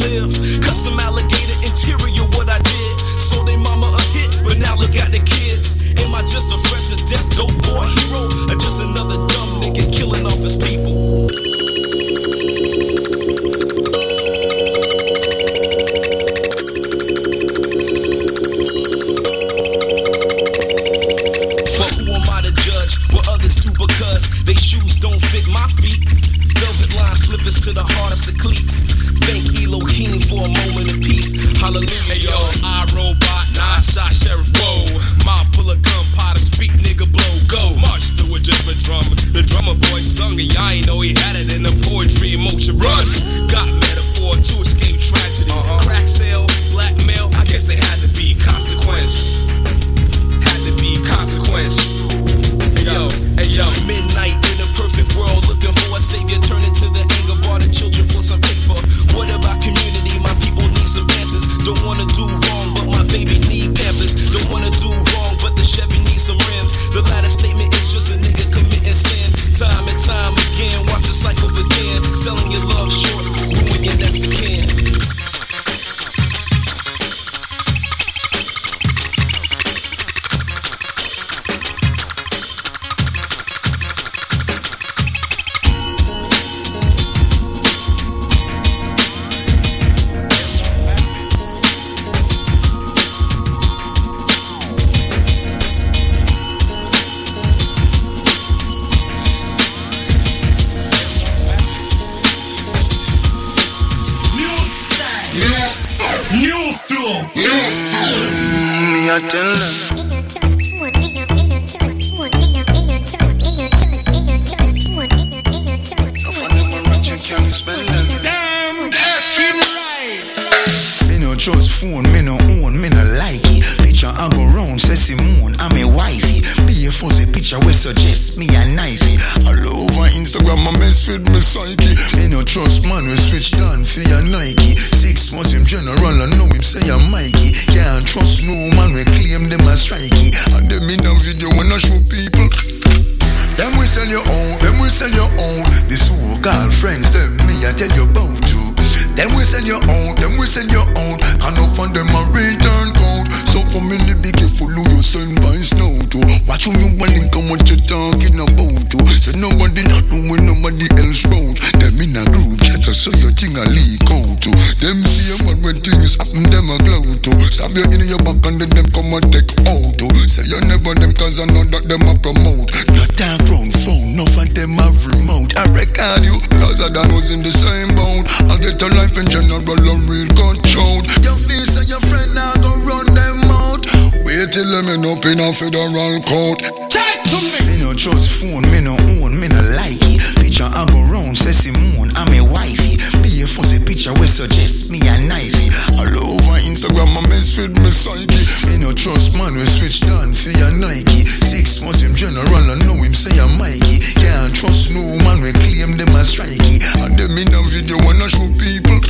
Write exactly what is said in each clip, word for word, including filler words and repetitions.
live. Custom alligator interior, what I did. So they mama a hit, but now look at the kids. Am I just a fresh to death dope boy hero? Or just another dumb nigga killing off his people? But who am I to judge what others do, because they shoes don't fit my feet? Velvet line slippers to the hardest of cleats. Thank Elohim for a moment of peace. Hallelujah. Hey yo, I robot, nine shot sheriff, whoa. Mouth full of gunpowder, speak nigga blow, go. March to a different drummer. The drummer boy sung it, I ain't know he had it in the poetry emotion. Run, got metaphor to escape tragedy. Uh-huh. Crack sale, blackmail, I guess they had to be consequence. Had to be consequence. Hey yo, hey yo. Midnight in a perfect world, looking for a savior, turning to the anger bar the children for some paper. What about community? My people need some answers. Don't wanna do wrong, but my baby need pampers. Don't wanna do wrong, but the Chevy needs some rims. The latter statement is just a nigga committing sin. Time and time again, watch the cycle begin. Selling your love short, ruin your next of kin. New flow, new flow. Me I tell them. Damn, treat me right. Me no trust phone, me no own, me no like it. Picture I go round, say Simone, I'm a wifey. Be a fuzzy picture we suggest me a knifey. All over Instagram, I mess with me psyche. Me no trust man, we switch down for your Nike. Six months him general, I know him say I'm Mikey. Can't trust no man, we claim them as strikey. And them in a video when I show people. Them we sell your own, them we sell your own. The so-called friends, them me I tell you about you. Them we sell your own, them we sell your own. Can't find them a return code. So family be careful who you send by snow to. Watch who you want link and what you talking about to. So nobody not doing nobody else road. Them in a group chat so your thing a leak out to. Them see a man when things happen them a glow to. Stab you in your back and then them come and take out to. Say you never them cause I know that them a promote. Not that ground phone, no for them have remote. I record you cause I done was in the same boat. I get a life in general and real control. Your face and your friend now go run them out. Wait till them end up in a federal court. Talk to me. Me no trust phone, me no own, me no like it. Picture I go round, say Simone, I'm a wifey. Be a fuzzy picture we suggest me a knifey. All over Instagram, I mess with me psyche. Me no trust man, we switch down for your Nike. Six months him general, I know him say I'm Mikey. Can't trust no man, we claim them as strikey. And them in a video when I show people.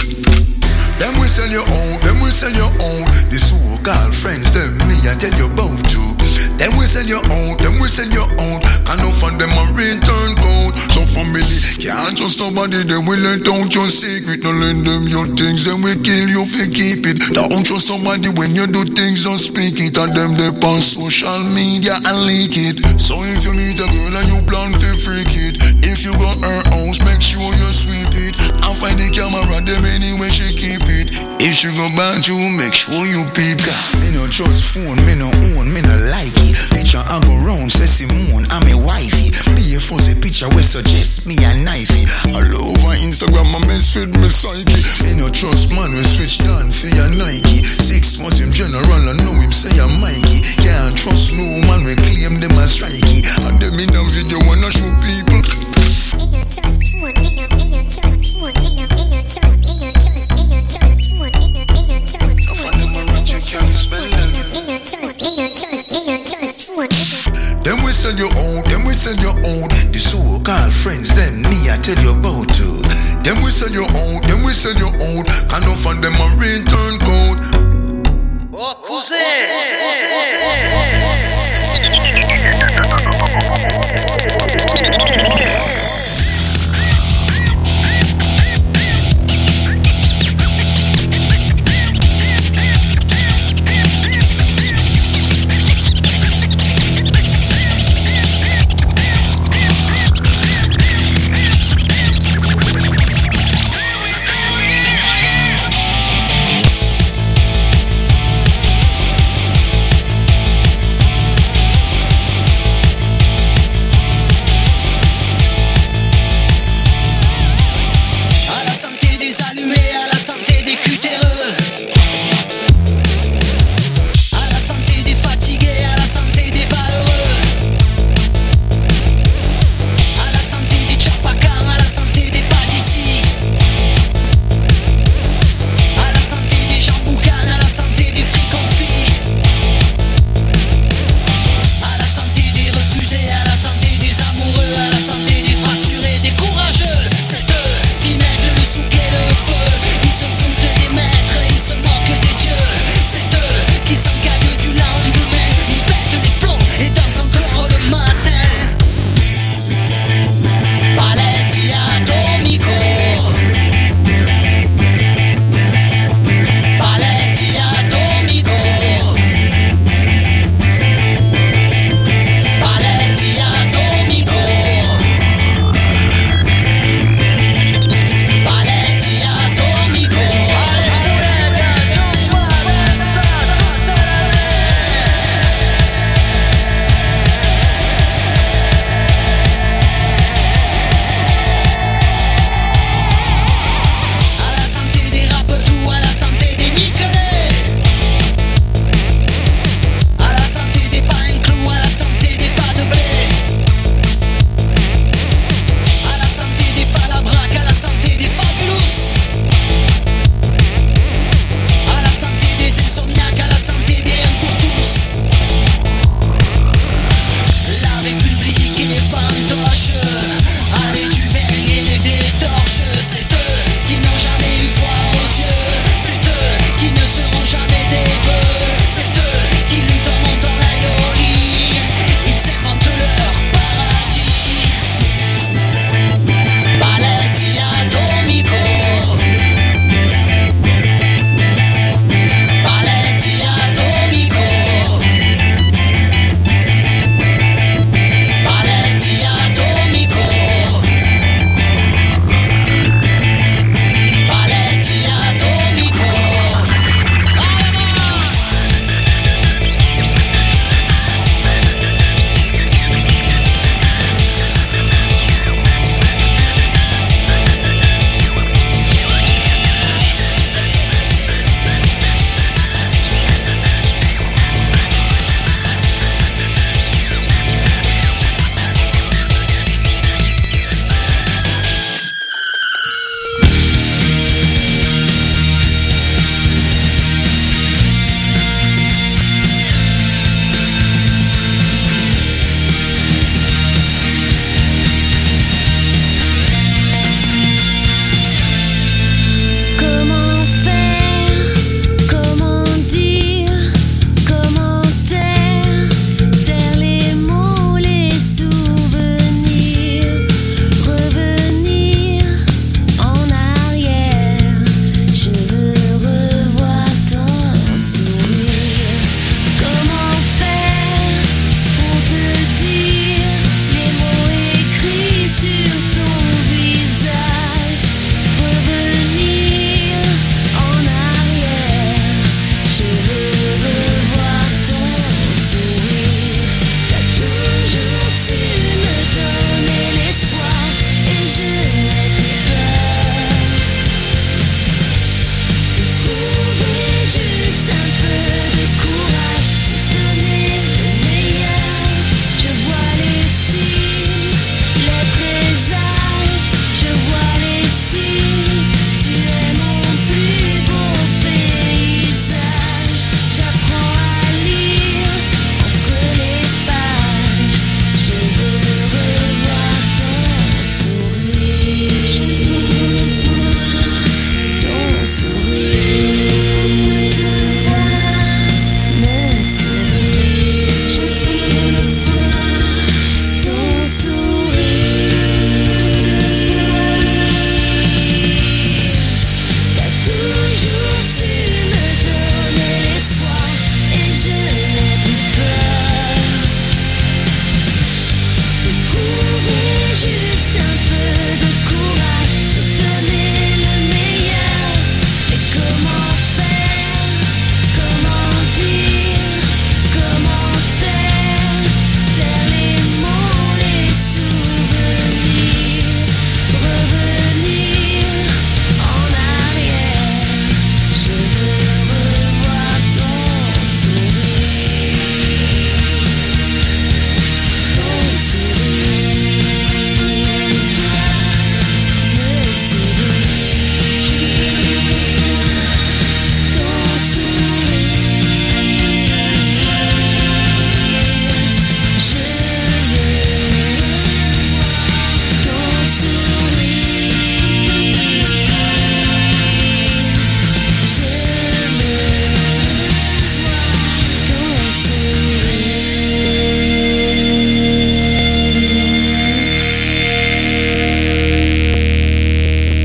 Them we sell your own, them we sell your own. The so-called friends, them me I tell you about you. Them we sell your own, them we sell your own. Can't find them a return code. So family can't trust nobody, them we let out your secret. No lend them your things, then we kill you if you keep it. Don't trust somebody when you do things, don't speak it. And them they on social media and leak it. So if you meet a girl and you plan to freak it, if you got her house, make sure you sweep it. And find the camera, them anyway she keep it. If she go bad you, make sure you peep that. Me no trust phone, me no own, me no like it. Picture I go round, say Simone, I'm a wifey. Be a fuzzy picture we suggest me a knifey. All over Instagram, I mess with me psyche. Me no trust man, we switch down for your Nike. Six months him general, I know him say I'm Mikey. Can't trust no man, we claim them as strikey. And them in a video when I show people. Me no trust phone, me no, me no trust phone, me no, me no trust, me no trust, me no trust phone, me no, me no trust phone, me no, me no trust phone, me no trust, me no trust, me no trust phone. Them we sell your own, them we sell your own. The so-called friends, them me I tell you about too. Them we sell your own, them we sell your own. Can't find them a return code. Oh, who's it?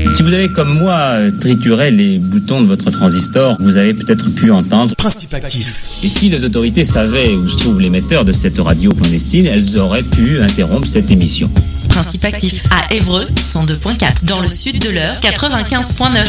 Si vous avez comme moi trituré les boutons de votre transistor, vous avez peut-être pu entendre Principe actif. Et si les autorités savaient où se trouve l'émetteur de cette radio clandestine, elles auraient pu interrompre cette émission. Principe actif à Évreux, cent deux point quatre. Dans le sud de l'Eure, quatre-vingt-quinze point neuf.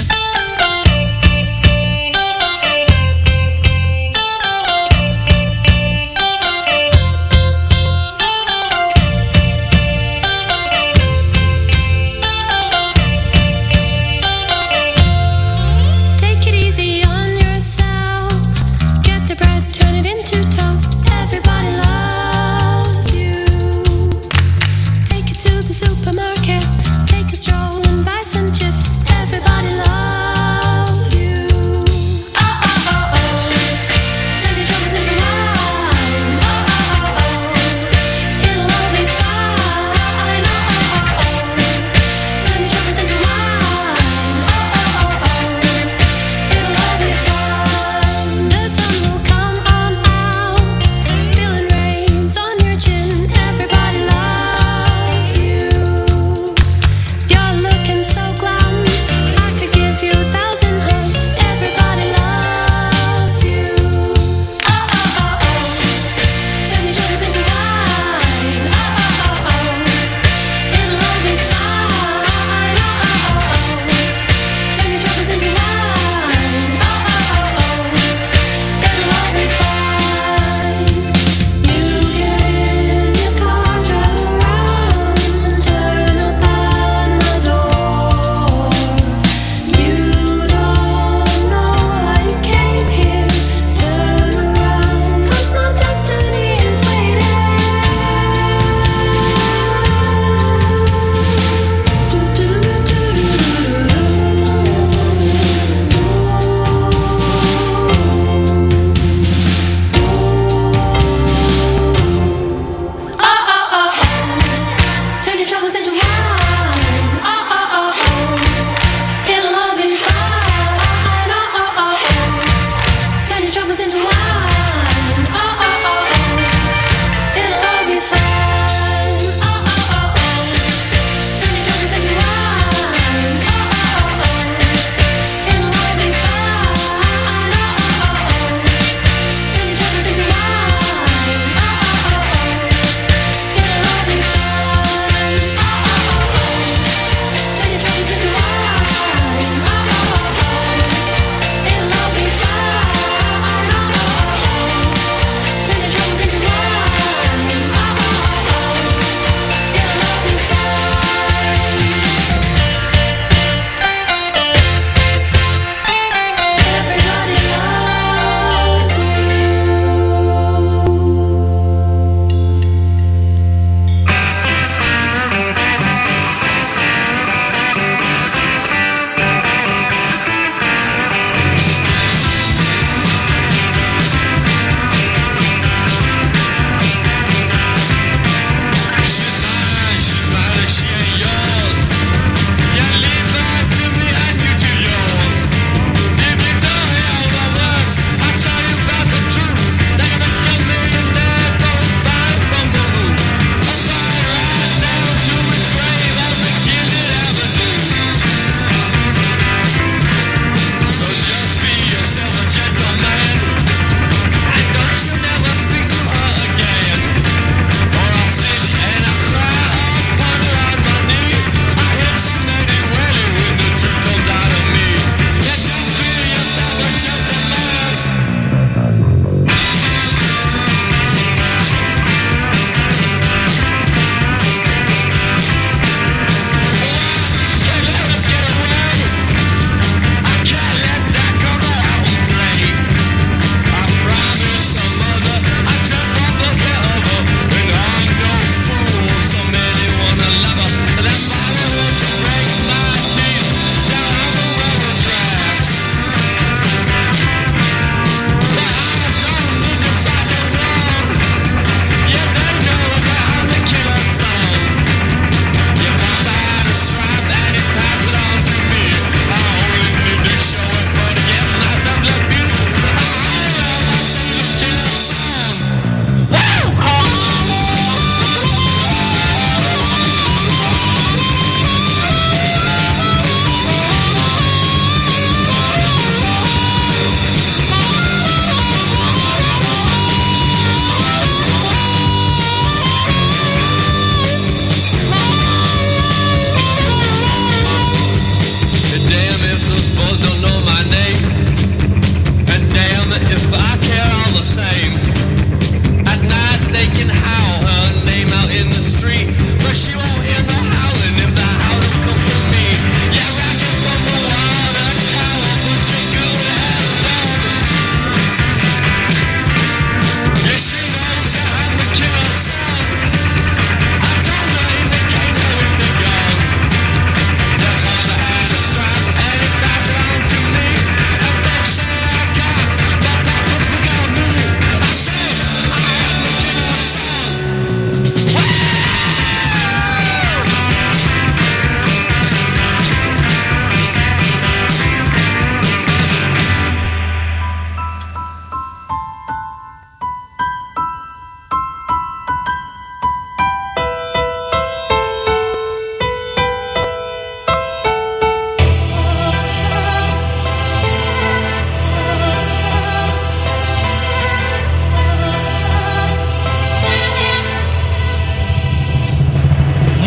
Everybody loves you.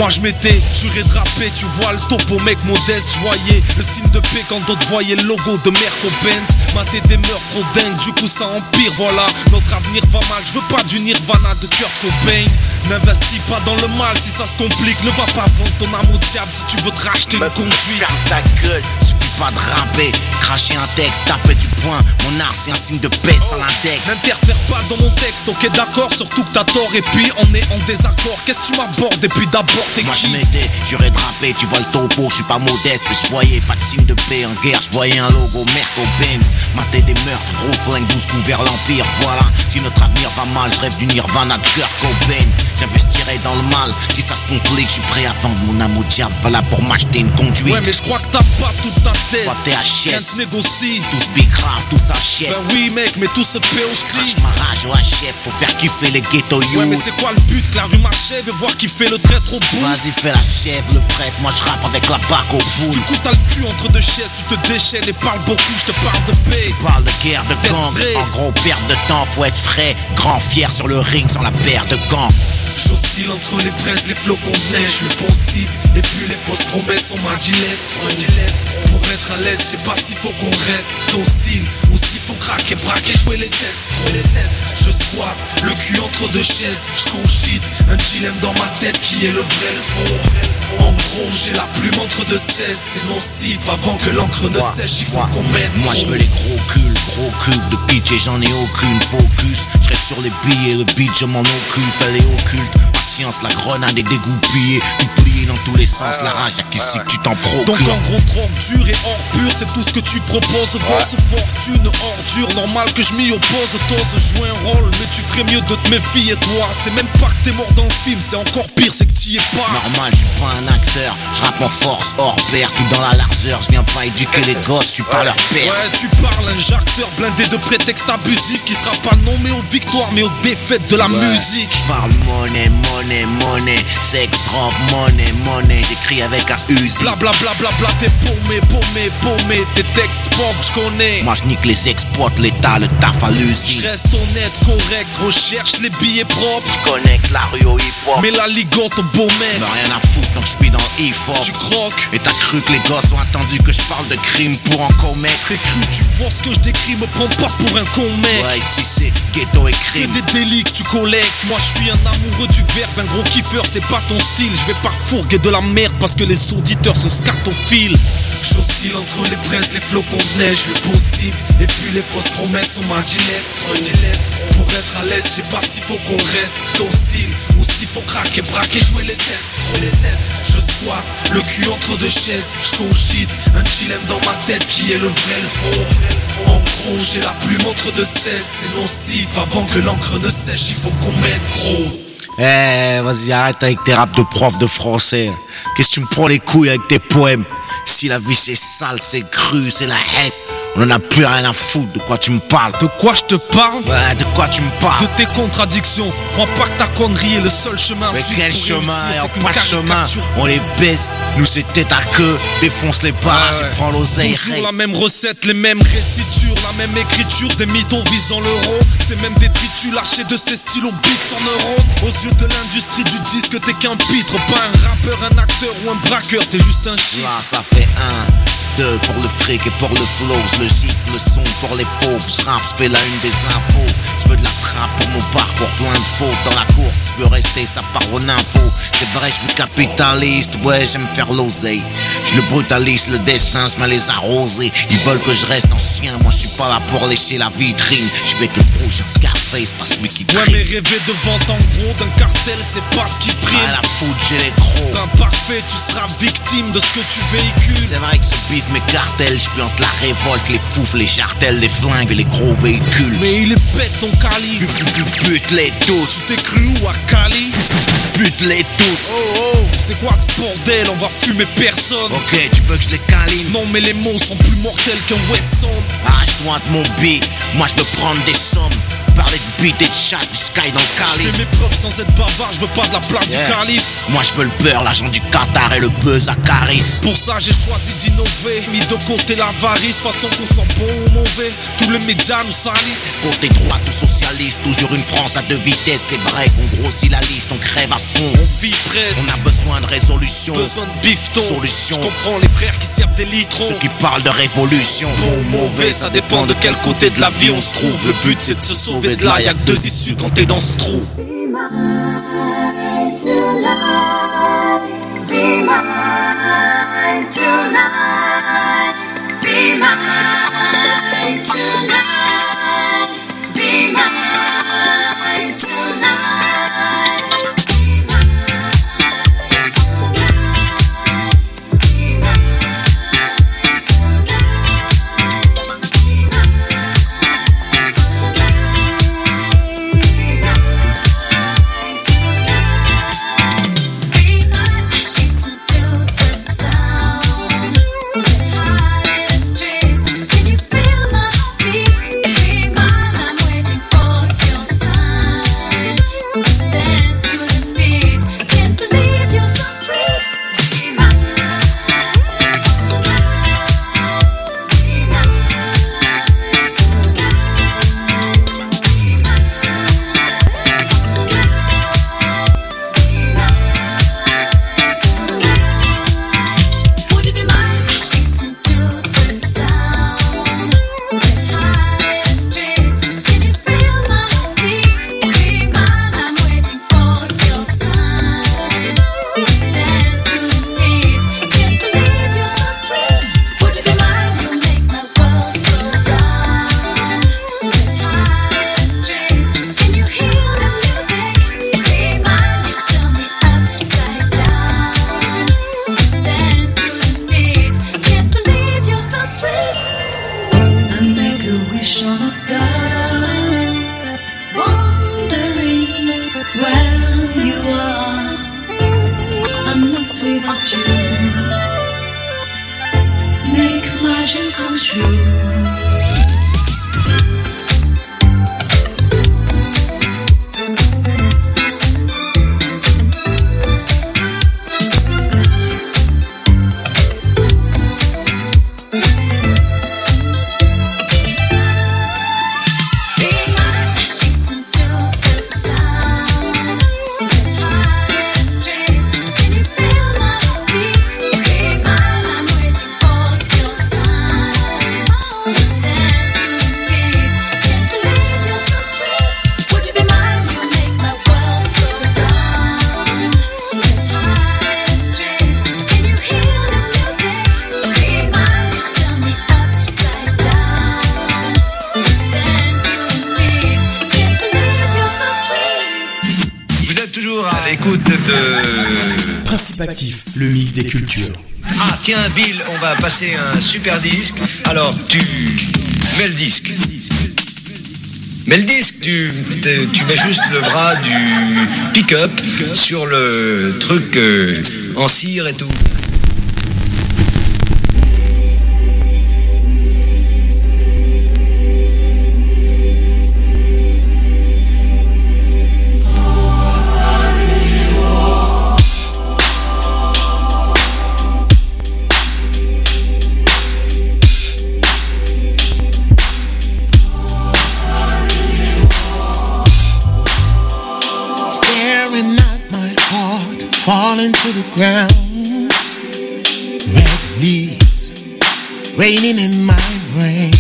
Moi je m'étais juré de rapper, tu vois le topo mec modeste. Je voyais le signe de paix quand d'autres voyaient le logo de Merco-Benz. Mater des meurtres trop dingues, du coup ça empire, voilà. Notre avenir va mal, je veux pas du Nirvana de Kurt Cobain. N'investis pas dans le mal si ça se complique. Ne va pas vendre ton âme au diable si tu veux te racheter une conduite. Ferme ta gueule, suffit pas de rapper. Cracher un texte, taper du poing. Mon art c'est un signe de paix sans l'index. N'interfère pas dans mon texte, ok d'accord, surtout que t'as tort. Et puis on est en désaccord, qu'est-ce que tu m'abordes? Et puis d'abord t'es Moi qui? je m'étais juré de rapper, tu vois le topo, je suis pas modeste. Mais je voyais pas de signe de paix en guerre, je voyais un logo Merco-Benz. Mater des meurtres, gros flingue, douze coups vers l'empire. Voilà, si notre avenir va mal, je rêve du Nirvana de Kurt Cobain. J'investirai dans le mal, si ça se complique, je suis prêt à vendre mon âme au diable. Pas là pour m'acheter une conduite. Ouais mais je crois que t'as pas toute ta tête. Toi t'es H S, rien se négocie. tout se bicrave, tout s'achète. Ben oui mec, mais tout se paie aussi. Crache ma rage au H F pour faire kiffer les ghetto youth. Ouais mais c'est quoi le but? Que la rue m'achève et voir qui fait le traître au bout. Vas-y fais la chèvre, le prêtre, moi je rappe avec la barque au bout. Du coup t'as le cul entre deux chaises, tu te déchaînes et parles beaucoup, je te parle de paix. Je parle de guerre, de D'être gang, vrai. en gros perte de temps, faut être frais. Grand fier sur le ring sans la paire de gants. J'oscille entre les braises, les flocons de neige, le possible. Et puis les fausses promesses, on m'a dit laisse, pour être à l'aise, je sais pas s'il faut qu'on reste docile ou s'il faut craquer, braquer, jouer les cesses. Je squatte, le cul entre deux chaises, je cogite un dilemme dans ma tête qui est le vrai, le faux. En gros, j'ai la plume entre deux seize, c'est nocif avant que l'encre ne sèche, il faut qu'on mette. Moi je veux les gros culs, gros cubes de pitch et j'en ai aucune focus. Je reste sur les billes et le beat je m'en occupe, elle est occulte. Patience, la grenade est dégoupillée, tout plié dans tous les sens, la rage y'a qu'ici que tu t'en procures. Donc en gros, drogue dure et hors pur, c'est tout ce que tu proposes. Gosse, fortune, ordure, normal que je m'y oppose. T'oses jouer un rôle, mais tu ferais mieux de te méfier, toi. C'est même pas que t'es mort dans le film, c'est encore pire, c'est que t'y es pas. Normal, je suis pas un acteur, je rappe en force, hors pair, tout dans la largeur. Je viens pas éduquer les gosses, je suis pas leur père. Ouais, tu parles, un jacteur blindé de prétextes abusifs qui sera pas nommé aux victoires mais aux défaites de la Ouais. musique. Je parle monnaie, monnaie, monnaie, sexe, drogue, monnaie, monnaie. J'écris avec un Uzi. Bla bla bla bla bla, t'es paumé, paumé, paumé. Tes textes pauvres, je connais. Moi je nique les exploite, l'état, le taf à l'usine. Je reste honnête, correct, recherche les billets propres. Je connecte la rue au hip-hop. Mais la ligote au beau Mais maître. rien à foutre, donc je suis dans le hip-hop. Tu croques. Et t'as cru que les gosses ont attendu que je parle de crime pour en commettre? T'es cru, tu vois ce que je décris, me prends pas pour un con mec. Ouais, ici c'est ghetto et C'est crime. des délits que tu collectes. Moi je suis un amoureux du verbe, un gros kiffeur, c'est pas ton style. Je vais pas fourguer de la merde parce que les auditeurs sont scartophiles. J'oscille entre les braises, les flocons de neige, le possible. Et puis les fausses promesses, on m'a dit laisse. Pour être à l'aise, je sais pas s'il faut qu'on reste docile ou s'il faut craquer, braquer, jouer les cesses. Je squatte, le cul entre deux chaises, je cogite un dilemme dans ma tête qui est le vrai, le faux. En gros, j'ai la plume entre deux seize, c'est nocif avant que l'encre ne sèche, il faut qu'on mette gros. Eh, vas-y, arrête avec tes raps de prof de français. Qu'est-ce que tu me prends les couilles avec tes poèmes? Si la vie c'est sale, c'est cru, c'est la haine, on en a plus rien à foutre. De quoi tu me parles? De quoi je te parle? Ouais, de quoi tu me parles? De tes contradictions. Crois pas que ta connerie est le seul chemin. Mais Ensuite, quel pour chemin? réussir, Et en t'as qu'une pas de chemin, caricature. on les baise. Nous c'est tête à queue, défonce les barrages Ouais, ouais. et prends l'oseille. Toujours la même recette, les mêmes récitures, la même écriture, des mythos visant l'euro. C'est même des tritus lâchés de ces stylos Bix en neurones. Aux yeux de l'industrie du disque, t'es qu'un pitre, pas un rappeur, un acteur ou un braqueur, t'es juste un chiffre. Là ça fait un, deux pour le fric et pour le flow. Le gifle, le son pour les fauves. Je rappe, je fais la une des infos. Je veux de la trappe pour mon parcours, plein de fautes dans la course. Je veux rester, ça part aux infos. C'est vrai, je suis capitaliste, ouais, j'aime faire l'oseille. Je le brutalise, le destin, je vais les arroser. Ils veulent que je reste ancien, moi je suis pas là pour lécher la vitrine. Je vais être le prochain Scarface, pas celui qui Ouais, crie. mais rêver de vente en gros d'un cartel, c'est pas ce qui prime. Ah la foutre, j'ai les crocs. D'imparfait, tu seras victime de ce que tu véhicules. C'est vrai que ce bis mes cartels, je entre la révolte, les foufles, les chartels, les flingues et les gros véhicules. Mais il est bête ton calibre. Bute-les tous, T'es cru où à Cali? bute-les tous. Oh oh, c'est quoi ce bordel? On va fumer personne. Ok, tu veux que je les câline? Non mais les mots sont plus mortels qu'un Wesson. Arrache-toi de mon beat, moi je veux prendre des sommes. parler de beat et de chat, du sky dans le calice. Je fais mes preuves sans être bavard, je veux pas de la place yeah. du calife. Moi je veux le beurre, l'argent du Qatar et le buzz à Caris. Pour ça j'ai choisi d'innover, mis de côté l'avarice, façon qu'on sent bon ou mauvais, tous les médias nous salissent. Côté droite ou socialiste, toujours une France à deux vitesses. C'est vrai qu'on grossit la liste, on crève à fond. On vit presse, on a besoin de résolution, besoin de bifton, solution. Je comprends les frères qui servent des litrons, ceux qui parlent de révolution. Bon ou mauvais, ça dépend de quel côté de la vie on se trouve. Le but c'est de se sauver de là, y'a que deux issues quand t'es dans ce trou. Be mine tonight, be mine tonight, be mine tonight, be mine tonight, be mine tonight, be mine Participatif, le mix des cultures. Ah tiens Bill, on va passer un super disque. Alors tu mets le disque. Mets le disque, tu, tu mets juste le bras du pick-up sur le truc euh, en cire et tout. Falling to the ground, red leaves raining in my brain,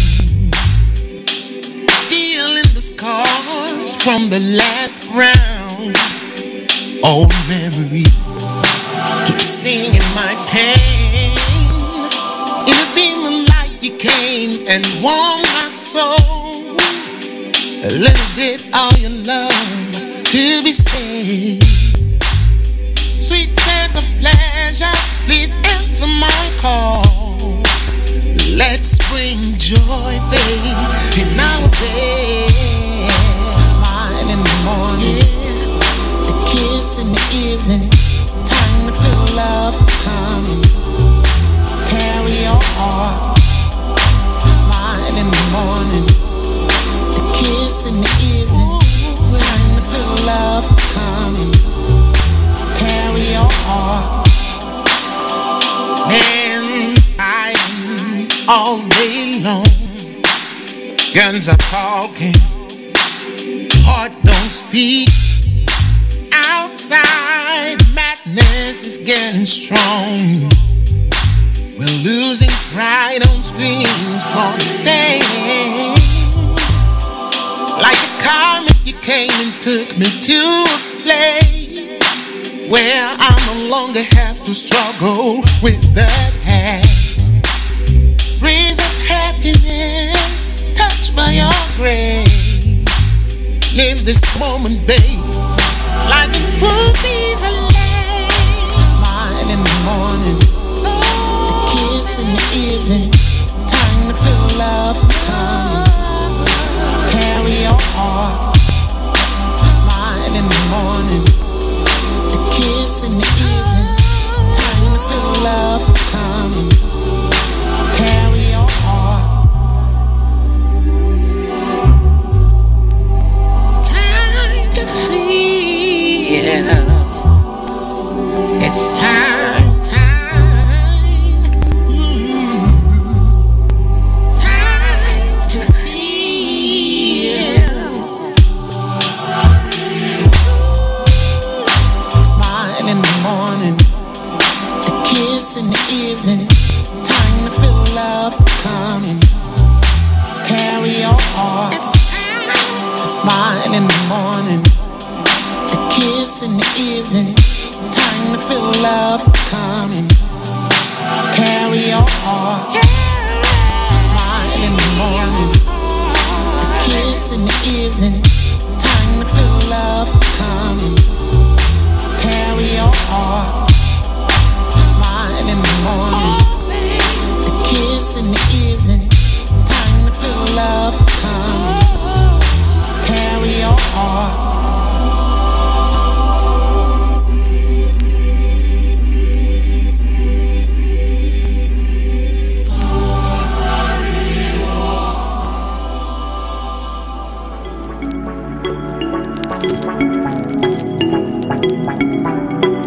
feeling the scars from the last round. Old memories keep singing my pain. In a beam of light you came and warmed my soul. A little bit all your love to be saved. Sweet scent of pleasure, please answer my call. Let's bring joy, babe, in our bed. Smile in the morning, a kiss in the evening. Time to feel love coming. Carry your heart. Smile in the morning, a kiss in the evening. Men fighting all day long. Guns are talking, heart don't speak. Outside, madness is getting strong. We're losing pride on screens for the fame. Like a comet, you came and took me to a place where I no longer have to struggle with the past. Breeze of happiness, touched by your grace. Live this moment, babe, like it would be the last. Smile in the morning, a kiss in the evening. Time to feel love coming. Carry your heart. Smile in the morning, a kiss in the evening. Time to feel love coming. Carry your heart. Time to feel. It's time, time. Mm. Time to feel. Smile in the morning, a kiss in the evening. Time to feel love coming. Carry your heart. It's time. Smile in the morning, a kiss in the evening. Time to feel love